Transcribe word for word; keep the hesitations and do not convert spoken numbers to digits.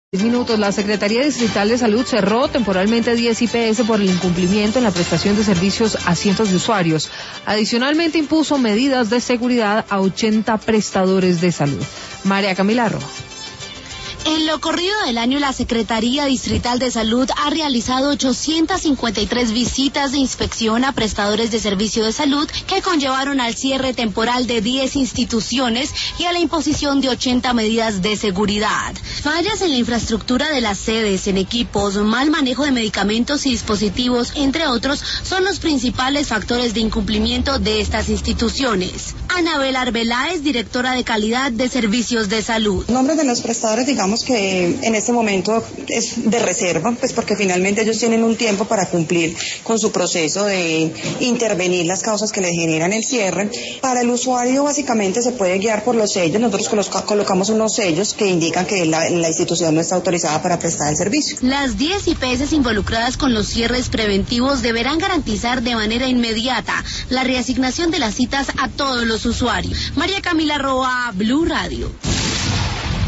Minutos. La Secretaría Distrital de Salud cerró temporalmente diez I P S por el incumplimiento en la prestación de servicios a cientos de usuarios. Adicionalmente impuso medidas de seguridad a ochenta prestadores de salud. María Camila Roa. En lo corrido del año, la Secretaría Distrital de Salud ha realizado ochocientas cincuenta y tres visitas de inspección a prestadores de servicio de salud que conllevaron al cierre temporal de diez instituciones y a la imposición de ochenta medidas de seguridad. Fallas en la infraestructura de las sedes, en equipos, mal manejo de medicamentos y dispositivos, entre otros, son los principales factores de incumplimiento de estas instituciones. Anabel Arbeláez, directora de calidad de servicios de salud. El nombre de los prestadores, digamos que en este momento es de reserva, pues porque finalmente ellos tienen un tiempo para cumplir con su proceso de intervenir las causas que le generan el cierre. Para el usuario básicamente se puede guiar por los sellos. Nosotros coloca, colocamos unos sellos que indican que la, la institución no está autorizada para prestar el servicio. Las diez I P S involucradas con los cierres preventivos deberán garantizar de manera inmediata la reasignación de las citas a todos los usuarios. María Camila Roa, Blue Radio.